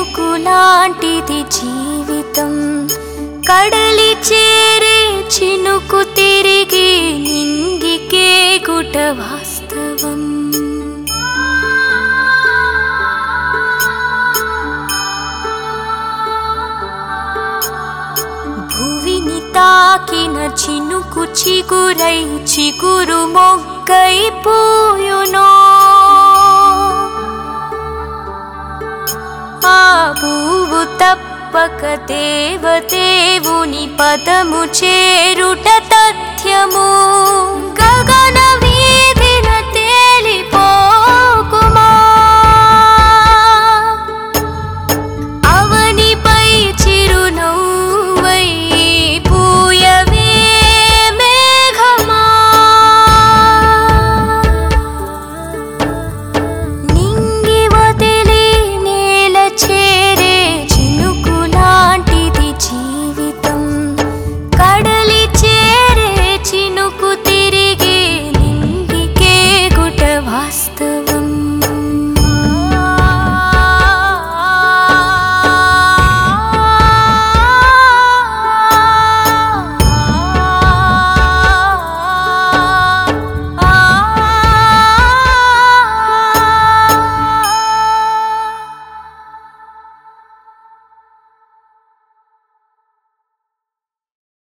చెరుకులాంటిది జీవితం, కడలి చేరే చినుకు తిరిగి నింగికే గుట వాస్తవం. భువిని తాకిన చినుకు చిగురై చిగురు మొగ్గై పూయునో, ఆ పువ్వు తప్పక దేవదేవుని పదము చేరుట తథ్యము.